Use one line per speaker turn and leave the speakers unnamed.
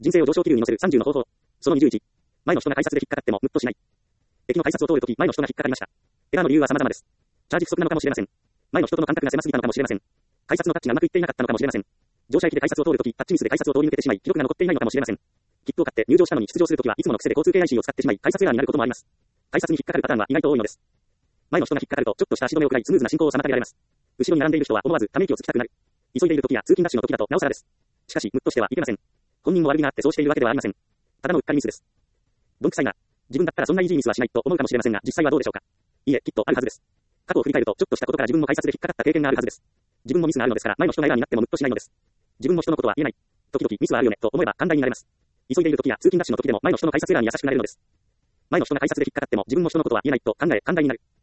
人生を上昇気流に乗せる30の方法。その21。前の人が改札で引っかかってもムッとしない。駅の改札を通るとき、前の人が引っかかりました。エラーの理由は様々です。チャージ不足なのかもしれません。前の人との間隔が狭すぎたのかもしれません。改札のタッチがうまくいっていなかったのかもしれません。乗車駅で改札を通るとき、タッチミスで改札を通り抜けてしまい、記録が残っていないのかもしれません。切符を買って入場したのに出場するときはいつもの癖で交通系 IC を使ってしまい、改札エラーになることもあります。改札に引っかかるパターンは意外と多いのです。前の人が引っかかると、ちょっとした足止めを食らい、スムーズな進行を妨げられます。後ろに並んでいる人は思わずため息をつきたくなる。急いでいるときや通勤ラッシュのときだとなおさらです。しかし、ムッとしてはいけません。本人も悪気があってそうしているわけではありません。ただのうっかりミスです。どんくさいな。自分だったらそんなイージーミスはしないと思うかもしれませんが、実際はどうでしょうか。いいえ、きっとあるはずです。過去を振り返ると、ちょっとしたことから自分も改札で引っかかった経験があるはずです。自分もミスがあるのですから、前の人がエラーになってもムッとしないのです。自分も人のことは言えない。時々ミスはあるよね、と思えば寛大になれます。急いでいるときや通勤ラッシュのときでも前の人の改札エラーに優しくなれるのです。前の人が改札で引っかかっても自分も人のことは言えないと考え、寛大になる。